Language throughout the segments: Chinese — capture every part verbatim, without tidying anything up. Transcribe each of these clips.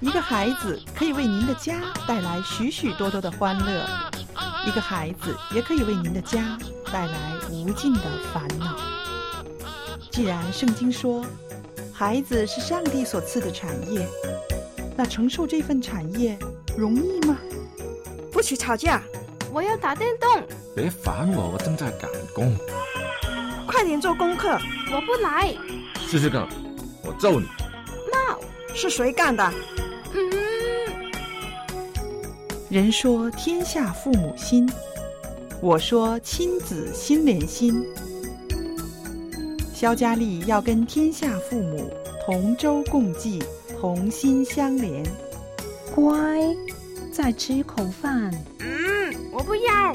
一个孩子可以为您的家带来许许多多的欢乐，一个孩子也可以为您的家带来无尽的烦恼。既然圣经说孩子是上帝所赐的产业，那承受这份产业容易吗？ 不许吵架， 我要打电动。 别烦我，我正在赶工。 快点做功课。 我不来。 试试看，我揍你。 No， 是谁干的？ 嗯。 人说天下父母心，我说亲子心连心。肖佳丽要跟天下父母同舟共济，同心相连。 乖，再吃一口饭。 嗯，我不要。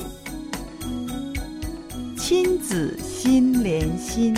亲子心连心。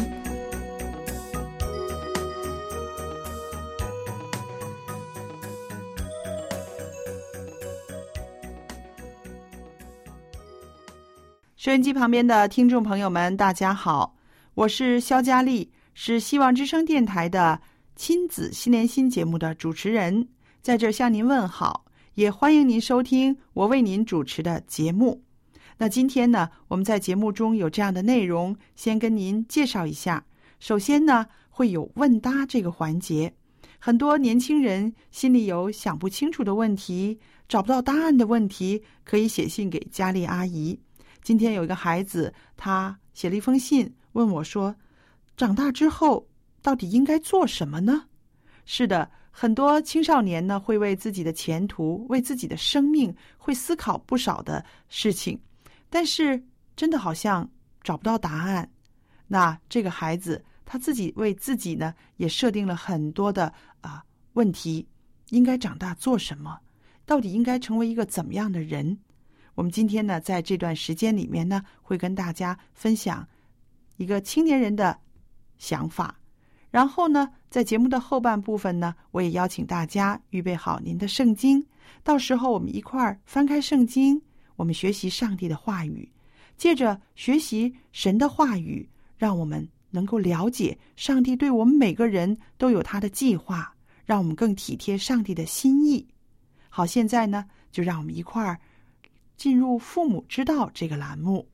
收音机旁边的听众朋友们，大家好，我是肖佳丽，是希望之声电台的亲子心连心节目的主持人，在这儿向您问好，也欢迎您收听我为您主持的节目。那今天呢，我们在节目中有这样的内容，先跟您介绍一下。首先呢，会有问答这个环节，很多年轻人心里有想不清楚的问题，找不到答案的问题，可以写信给佳丽阿姨。今天有一个孩子，他写了一封信问我说，长大之后到底应该做什么呢？是的，很多青少年呢会为自己的前途，为自己的生命会思考不少的事情，但是真的好像找不到答案。那这个孩子他自己为自己呢也设定了很多的啊问题，应该长大做什么，到底应该成为一个怎么样的人。我们今天呢，在这段时间里面呢，会跟大家分享一个青年人的想法。然后呢，在节目的后半部分呢，我也邀请大家预备好您的圣经，到时候我们一块儿翻开圣经，我们学习上帝的话语，借着学习神的话语，让我们能够了解上帝对我们每个人都有他的计划，让我们更体贴上帝的心意。好，现在呢，就让我们一块儿进入父母之道这个栏目。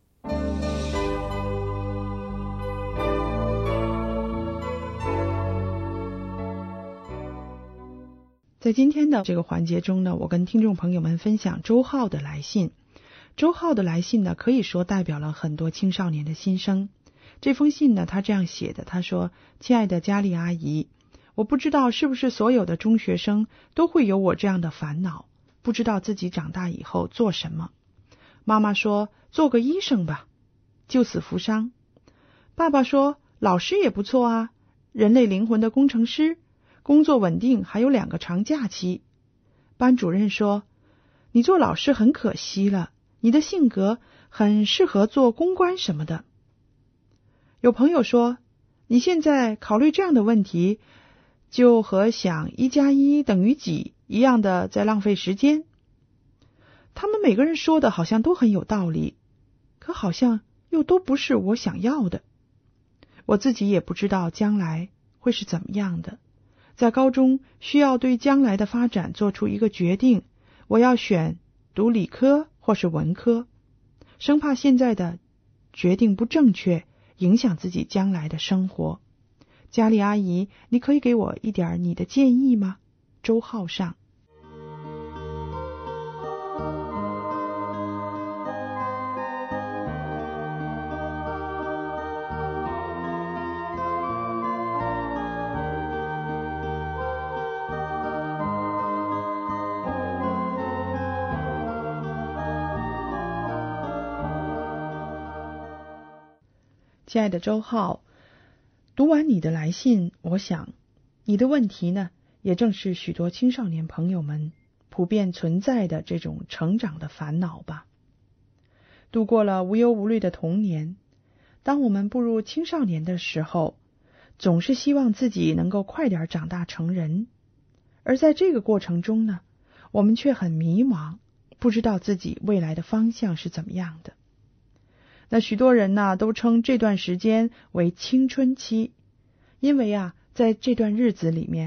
在今天的这个环节中呢，我跟听众朋友们分享周浩的来信。周浩的来信呢，可以说代表了很多青少年的心声。这封信呢，他这样写的，他说：亲爱的佳丽阿姨，我不知道是不是所有的中学生都会有我这样的烦恼，不知道自己长大以后做什么。妈妈说做个医生吧，救死扶伤。爸爸说老师也不错啊，人类灵魂的工程师，工作稳定，还有两个长假期。班主任说你做老师很可惜了，你的性格很适合做公关什么的。有朋友说你现在考虑这样的问题，就和想一加一等于几一样的在浪费时间。他们每个人说的好像都很有道理，可好像又都不是我想要的。我自己也不知道将来会是怎么样的。在高中需要对将来的发展做出一个决定，我要选读理科或是文科，生怕现在的决定不正确，影响自己将来的生活。佳丽阿姨，你可以给我一点你的建议吗？周浩上。亲爱的周浩，读完你的来信，我想你的问题呢，也正是许多青少年朋友们普遍存在的这种成长的烦恼吧。度过了无忧无虑的童年，当我们步入青少年的时候，总是希望自己能够快点长大成人，而在这个过程中呢，我们却很迷茫，不知道自己未来的方向是怎么样的。那许多人呢，都称这段时间为青春期，因为啊，在这段日子里面，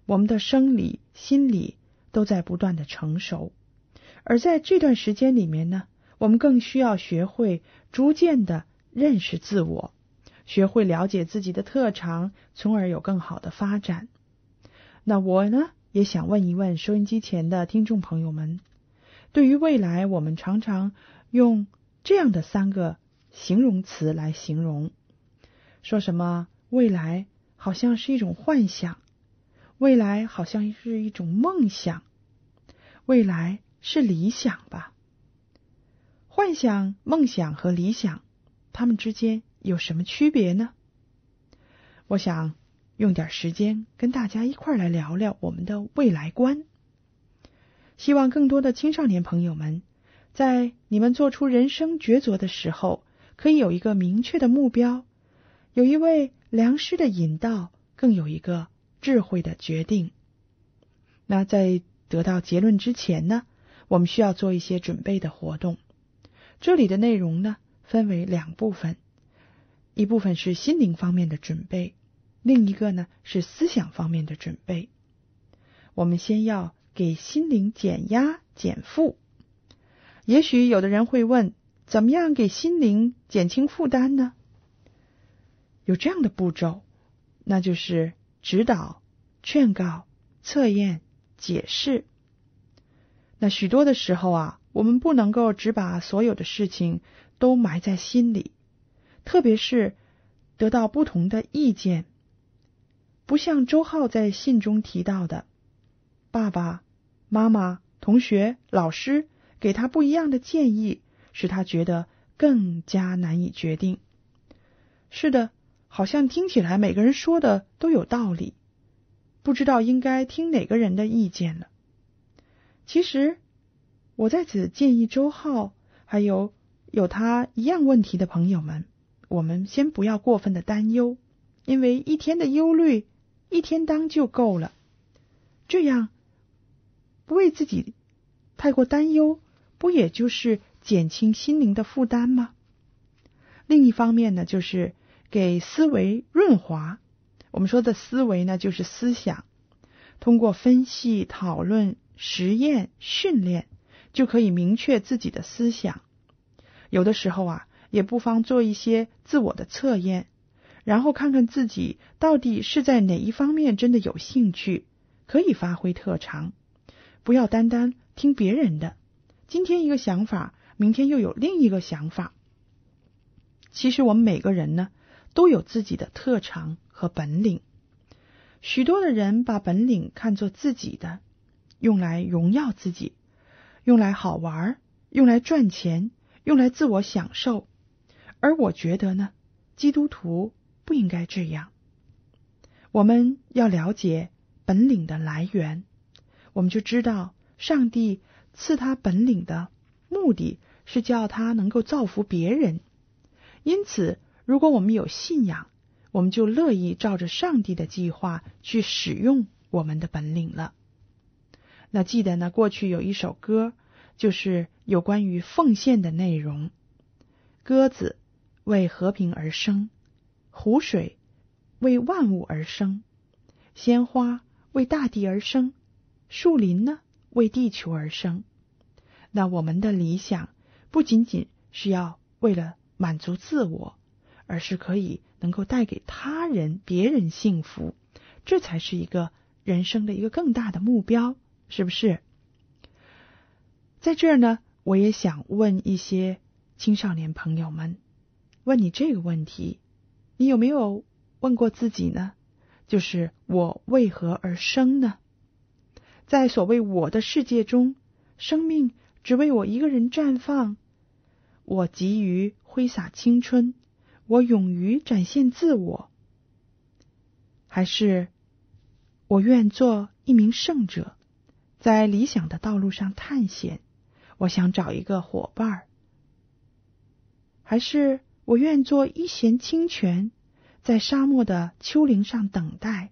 我们的生理、心理都在不断的成熟。而在这段时间里面呢，我们更需要学会逐渐的认识自我，学会了解自己的特长，从而有更好的发展。那我呢，也想问一问收音机前的听众朋友们，对于未来，我们常常用这样的三个形容词来形容，说什么未来好像是一种幻想，未来好像是一种梦想，未来是理想吧。幻想、梦想和理想，它们之间有什么区别呢？我想用点时间跟大家一块来聊聊我们的未来观。希望更多的青少年朋友们，在你们做出人生抉择的时候，可以有一个明确的目标，有一位良师的引导，更有一个智慧的决定。那在得到结论之前呢，我们需要做一些准备的活动。这里的内容呢，分为两部分，一部分是心灵方面的准备，另一个呢是思想方面的准备。我们先要给心灵减压减负。也许有的人会问，怎么样给心灵减轻负担呢？有这样的步骤，那就是指导、劝告、测验、解释。那许多的时候啊，我们不能够只把所有的事情都埋在心里，特别是得到不同的意见。不像周浩在信中提到的，爸爸、妈妈、同学、老师给他不一样的建议，使他觉得更加难以决定。是的，好像听起来每个人说的都有道理，不知道应该听哪个人的意见了。其实我在此建议周浩还有有他一样问题的朋友们，我们先不要过分的担忧，因为一天的忧虑一天当就够了。这样不为自己太过担忧，不也就是减轻心灵的负担吗？另一方面呢，就是给思维润滑。我们说的思维呢，就是思想。通过分析、讨论、实验、训练，就可以明确自己的思想。有的时候啊，也不妨做一些自我的测验，然后看看自己到底是在哪一方面真的有兴趣，可以发挥特长。不要单单听别人的，今天一个想法，明天又有另一个想法。其实我们每个人呢，都有自己的特长和本领。许多的人把本领看作自己的，用来荣耀自己，用来好玩，用来赚钱，用来自我享受。而我觉得呢，基督徒不应该这样。我们要了解本领的来源，我们就知道上帝赐他本领的目的是叫他能够造福别人。因此，如果我们有信仰，我们就乐意照着上帝的计划去使用我们的本领了。那记得呢，过去有一首歌，就是有关于奉献的内容。鸽子为和平而生，湖水为万物而生，鲜花为大地而生，树林呢为地球而生。那我们的理想不仅仅是要为了满足自我，而是可以能够带给他人、别人幸福，这才是一个人生的一个更大的目标，是不是？在这儿呢，我也想问一些青少年朋友们，问你这个问题，你有没有问过自己呢？就是我为何而生呢？在所谓我的世界中，生命只为我一个人绽放，我急于挥洒青春，我勇于展现自我，还是我愿做一名圣者，在理想的道路上探险，我想找一个伙伴，还是我愿做一弦清泉，在沙漠的丘陵上等待。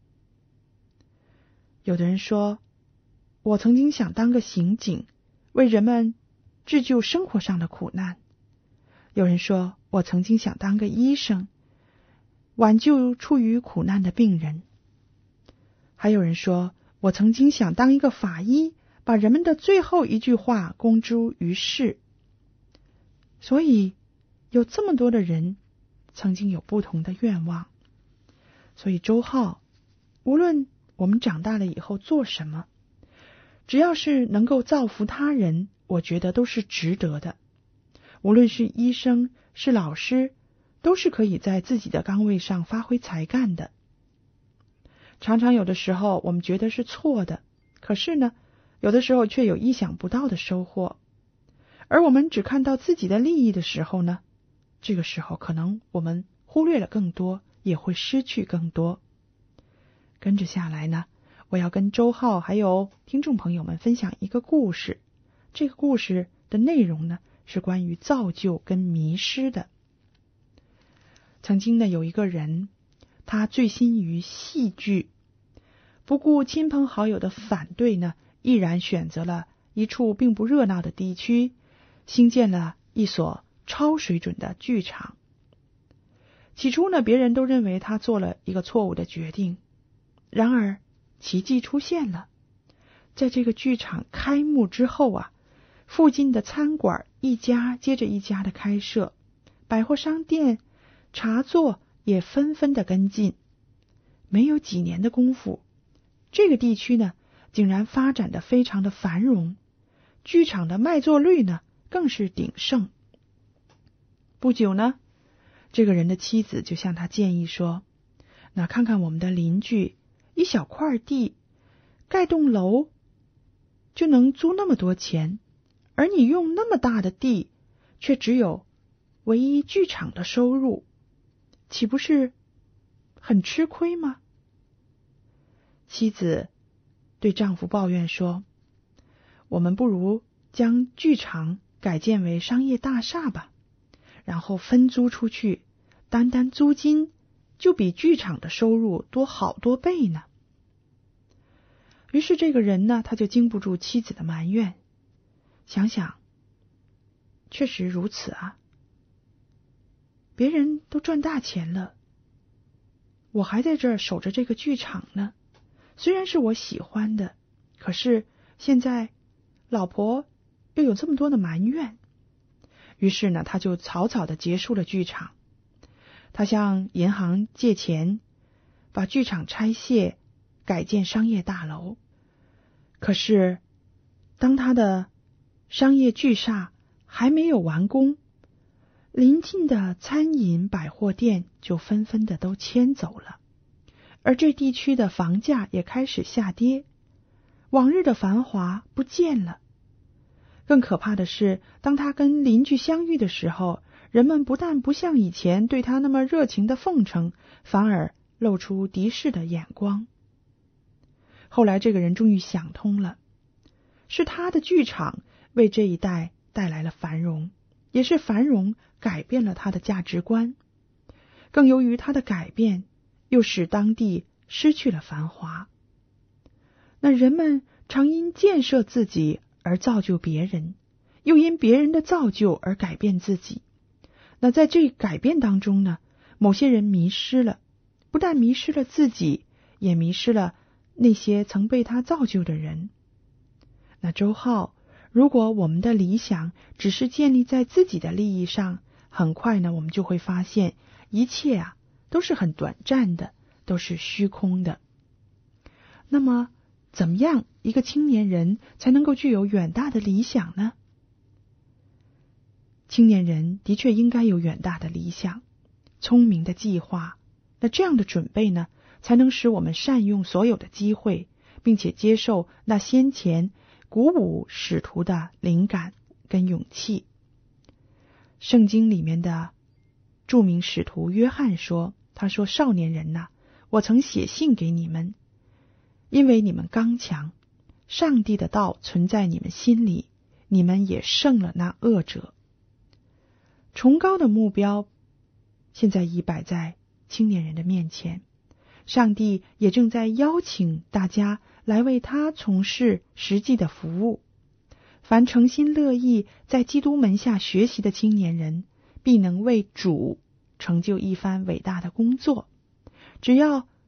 有的人说，我曾经想当个刑警，为人们治救生活上的苦难。有人说，我曾经想当个医生，挽救处于苦难的病人。 还有人说，我曾经想当一个法医，把人们的最后一句话公诸于世。所以有这么多的人曾经有不同的愿望。所以周浩，无论我们长大了以后做什么，只要是能够造福他人，我觉得都是值得的。无论是医生，是老师，都是可以在自己的岗位上发挥才干的。常常有的时候我们觉得是错的，可是呢，有的时候却有意想不到的收获。而我们只看到自己的利益的时候呢，这个时候可能我们忽略了更多，也会失去更多。跟着下来呢，我要跟周浩还有听众朋友们分享一个故事。这个故事的内容呢，是关于造就跟迷失的。曾经呢，有一个人，他醉心于戏剧，不顾亲朋好友的反对呢，毅然选择了一处并不热闹的地区，兴建了一所超水准的剧场。起初呢，别人都认为他做了一个错误的决定，然而奇迹出现了。在这个剧场开幕之后啊，附近的餐馆一家接着一家的开设，百货商店、茶座也纷纷的跟进。没有几年的功夫，这个地区呢，竟然发展得非常的繁荣，剧场的卖座率呢，更是鼎盛。不久呢，这个人的妻子就向他建议说，那看看我们的邻居，一小块地盖栋楼就能租那么多钱，而你用那么大的地却只有唯一剧场的收入，岂不是很吃亏吗？妻子对丈夫抱怨说，我们不如将剧场改建为商业大厦吧，然后分租出去，单单租金就比剧场的收入多好多倍呢。于是这个人呢，他就经不住妻子的埋怨，想想确实如此啊，别人都赚大钱了，我还在这儿守着这个剧场呢。虽然是我喜欢的，可是现在老婆又有这么多的埋怨。于是呢，他就草草的结束了剧场。他向银行借钱，把剧场拆卸，改建商业大楼。可是当他的商业巨厦还没有完工，邻近的餐饮百货店就纷纷的都迁走了，而这地区的房价也开始下跌，往日的繁华不见了。更可怕的是，当他跟邻居相遇的时候，人们不但不像以前对他那么热情的奉承，反而露出敌视的眼光。后来这个人终于想通了，是他的剧场为这一带带来了繁荣，也是繁荣改变了他的价值观。更由于他的改变，又使当地失去了繁华。那人们常因建设自己而造就别人，又因别人的造就而改变自己。那在这改变当中呢，某些人迷失了，不但迷失了自己，也迷失了那些曾被他造就的人。那周浩，如果我们的理想只是建立在自己的利益上，很快呢，我们就会发现一切啊都是很短暂的，都是虚空的。那么怎么样一个青年人才能够具有远大的理想呢？青年人的确应该有远大的理想，聪明的计划。那这样的准备呢，才能使我们善用所有的机会，并且接受那先前鼓舞使徒的灵感跟勇气。圣经里面的著名使徒约翰说，他说，少年人呐、啊，我曾写信给你们，因为你们刚强，上帝的道存在你们心里，你们也胜了那恶者。崇高的目标现在已摆在青年人的面前，上帝也正在邀请大家来为他从事实际的服务。凡诚心乐意在基督门下学习的青年人，必能为主成就一番伟大的工作。只要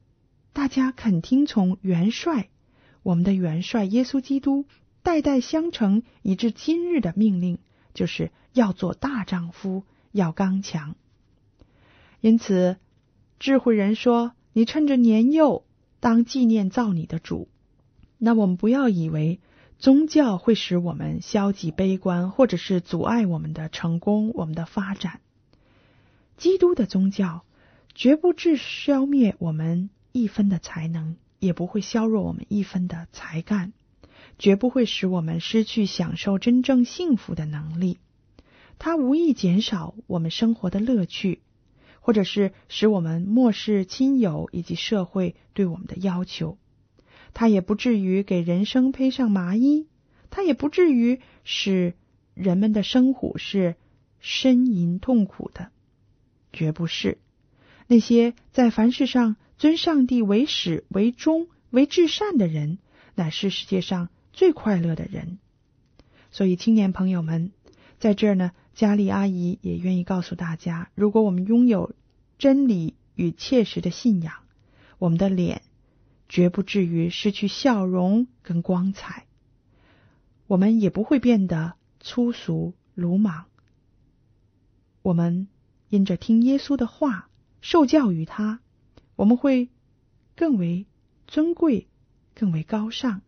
大家肯听从元帅，我们的元帅耶稣基督代代相承以至今日的命令，就是要做大丈夫，要刚强。因此智慧人说，你趁着年幼当纪念造你的主。那我们不要以为宗教会使我们消极悲观，或者是阻碍我们的成功，我们的发展。基督的宗教绝不致消灭我们一分的才能，也不会削弱我们一分的才干，绝不会使我们失去享受真正幸福的能力。它无意减少我们生活的乐趣，或者是使我们漠视亲友以及社会对我们的要求。它也不至于给人生披上麻衣，它也不至于使人们的生活是呻吟痛苦的，绝不是。那些在凡事上尊上帝为始为终为至善的人，乃是世界上最快乐的人。所以青年朋友们，在这儿呢，佳丽阿姨也愿意告诉大家，如果我们拥有真理与切实的信仰，我们的脸绝不至于失去笑容跟光彩，我们也不会变得粗俗鲁莽。我们因着听耶稣的话，受教于他，我们会更为尊贵，更为高尚。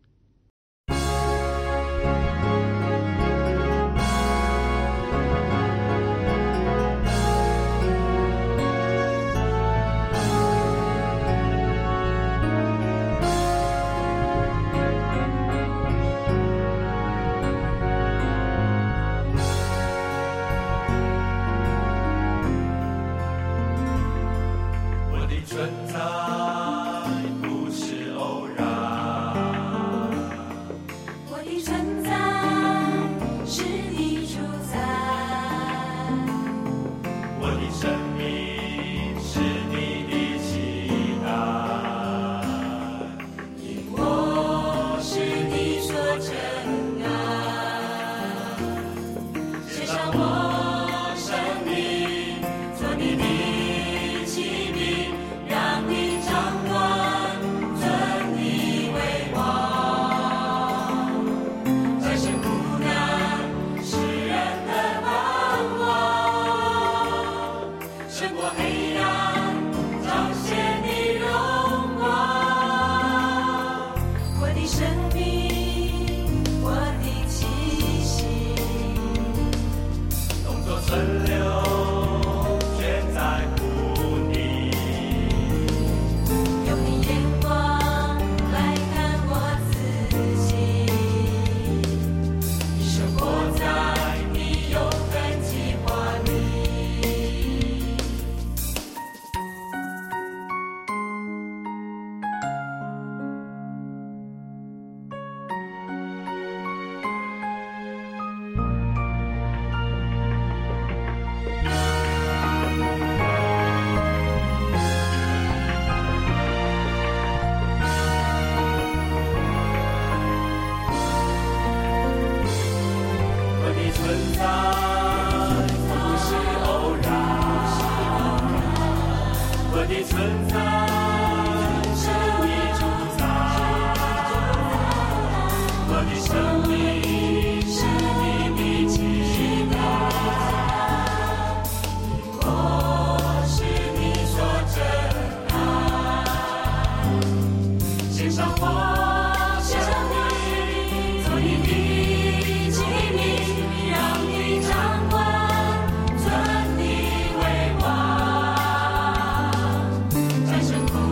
战胜苦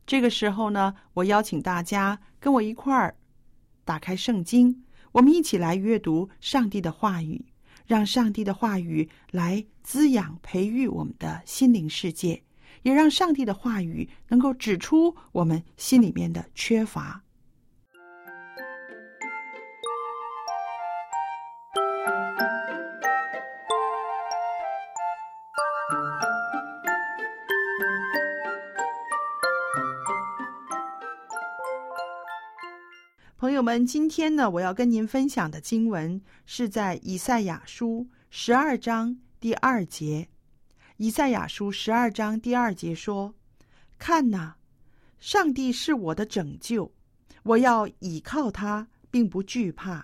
这个时候呢，我邀请大家跟我一块儿打开圣经，我们一起来阅读上帝的话语，让上帝的话语来滋养培育我们的心灵世界，也让上帝的话语能够指出我们心里面的缺乏。朋友们，今天呢，我要跟您分享的经文是在以赛亚书十二章第二节。以赛亚书十二章第二节说：看哪，上帝是我的拯救，我要倚靠他，并不惧怕。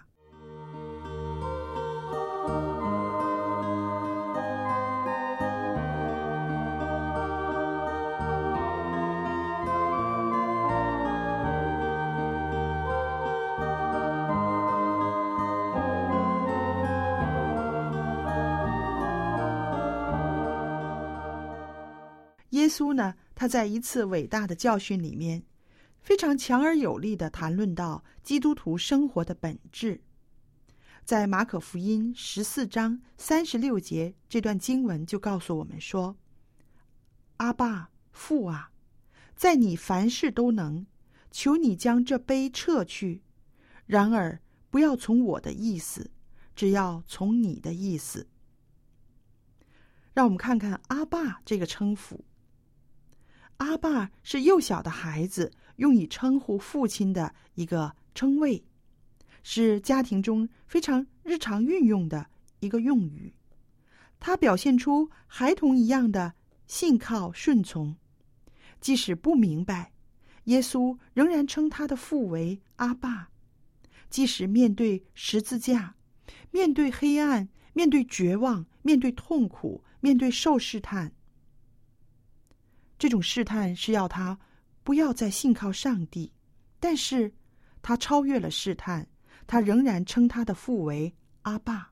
耶稣呢，他在一次伟大的教训里面，非常强而有力地谈论到基督徒生活的本质。在马可福音十四章三十六节，这段经文就告诉我们说：阿爸，父啊，在你凡事都能，求你将这杯撤去，然而不要从我的意思，只要从你的意思。让我们看看阿爸这个称呼。阿爸是幼小的孩子用以称呼父亲的一个称谓，是家庭中非常日常运用的一个用语。它表现出孩童一样的信靠顺从，即使不明白，耶稣仍然称他的父为阿爸。即使面对十字架，面对黑暗，面对绝望，面对痛苦，面对受试探，这种试探是要他不要再信靠上帝，但是他超越了试探，他仍然称他的父为阿爸。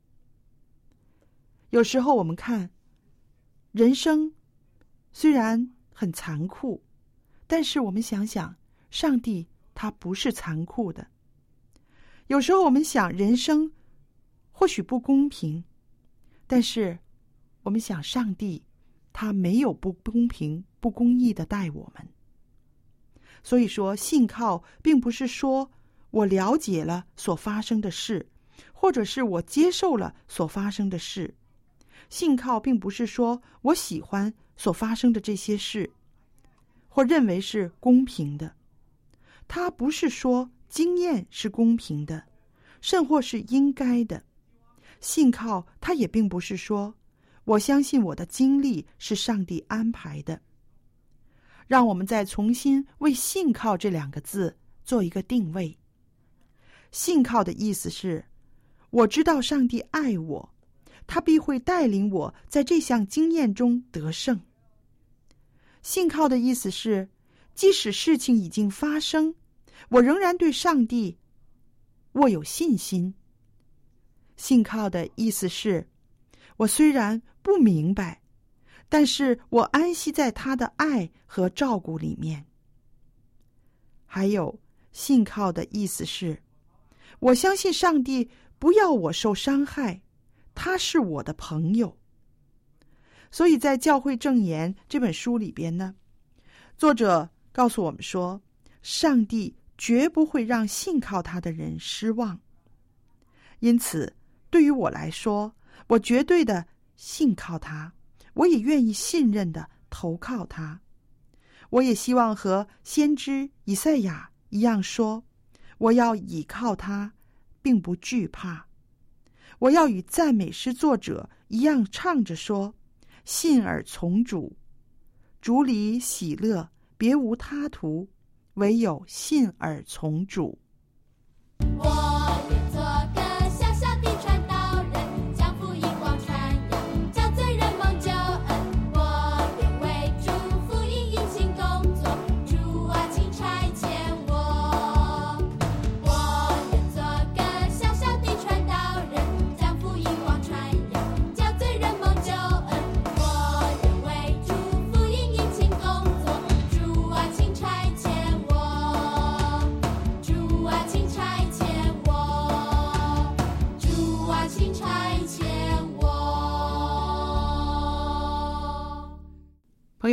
有时候我们看人生虽然很残酷，但是我们想想，上帝他不是残酷的。有时候我们想人生或许不公平，但是我们想上帝他没有不公平不公义的待我们。所以说，信靠并不是说我了解了所发生的事，或者是我接受了所发生的事。信靠并不是说我喜欢所发生的这些事，或认为是公平的。它不是说经验是公平的，甚或是应该的。信靠它也并不是说我相信我的经历是上帝安排的。让我们再重新为信靠这两个字做一个定位。信靠的意思是，我知道上帝爱我，他必会带领我在这项经验中得胜。信靠的意思是，即使事情已经发生，我仍然对上帝握有信心。信靠的意思是，我虽然不明白，但是我安息在他的爱和照顾里面。还有，信靠的意思是，我相信上帝不要我受伤害，他是我的朋友。所以在《教会证言》这本书里边呢，作者告诉我们说，上帝绝不会让信靠他的人失望。因此，对于我来说，我绝对的信靠他，我也愿意信任的投靠他。我也希望和先知以赛亚一样说，我要倚靠他，并不惧怕。我要与赞美诗作者一样唱着说，信而从主，主里喜乐，别无他途，唯有信而从主。 我愿做个小小的传道人，将福音广传扬，叫罪人蒙救恩。我愿为主福音殷勤工作，主啊，请差遣我。我愿做个小小的传道人，将福音广传扬，叫罪人蒙救恩。我愿为主福音殷勤工作，主啊，请差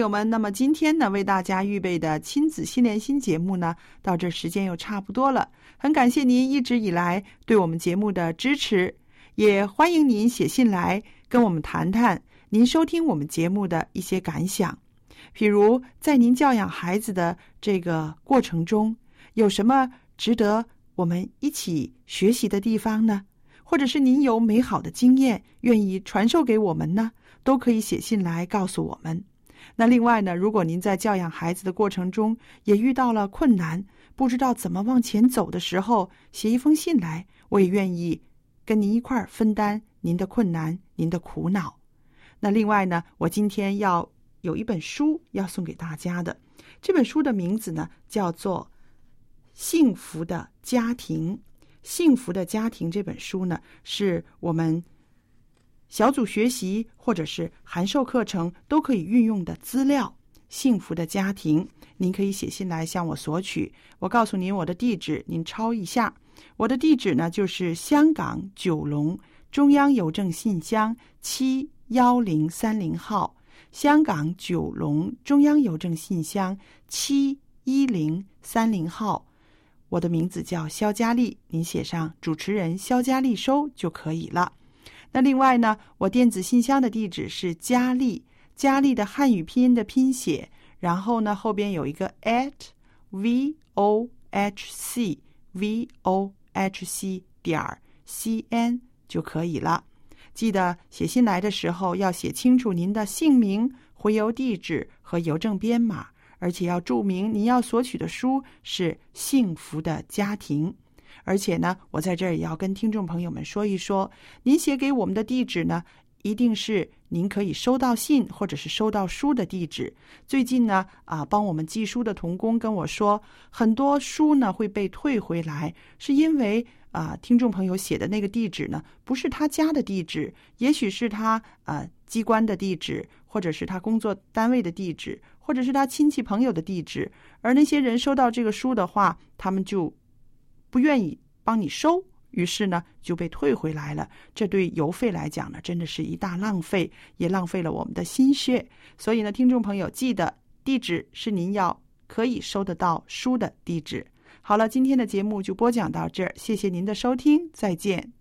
友们，那么今天呢，为大家预备的亲子心连心节目呢，到这时间又差不多了。很感谢您一直以来对我们节目的支持，也欢迎您写信来跟我们谈谈您收听我们节目的一些感想。譬如在您教养孩子的这个过程中，有什么值得我们一起学习的地方呢？或者是您有美好的经验愿意传授给我们呢？都可以写信来告诉我们。那另外呢，如果您在教养孩子的过程中也遇到了困难，不知道怎么往前走的时候，写一封信来，我也愿意跟您一块儿分担您的困难，您的苦恼。那另外呢，我今天要有一本书要送给大家的，这本书的名字呢叫做幸福的家庭。幸福的家庭这本书呢，是我们小组学习或者是函授课程都可以运用的资料。幸福的家庭，您可以写信来向我索取。我告诉您我的地址，您抄一下。我的地址呢就是香港九龙中央邮政信箱七一零三零号，香港九龙中央邮政信箱七一零三零号。我的名字叫肖佳丽，您写上主持人肖佳丽收就可以了。那另外呢，我电子信箱的地址是佳丽，佳丽的汉语拼音的拼写，然后呢后边有一个 at vohc vohc 点 cn 就可以了。记得写信来的时候要写清楚您的姓名、回邮地址和邮政编码，而且要注明您要索取的书是《幸福的家庭》。而且呢，我在这儿也要跟听众朋友们说一说，您写给我们的地址呢，一定是您可以收到信或者是收到书的地址。最近呢，啊，帮我们寄书的同工跟我说，很多书呢会被退回来，是因为啊，听众朋友写的那个地址呢，不是他家的地址，也许是他啊机关的地址，或者是他工作单位的地址，或者是他亲戚朋友的地址。而那些人收到这个书的话，他们就不愿意帮你收，于是呢就被退回来了。这对邮费来讲呢，真的是一大浪费，也浪费了我们的心血。所以呢，听众朋友记得地址是您要可以收得到书的地址。好了，今天的节目就播讲到这儿，谢谢您的收听，再见。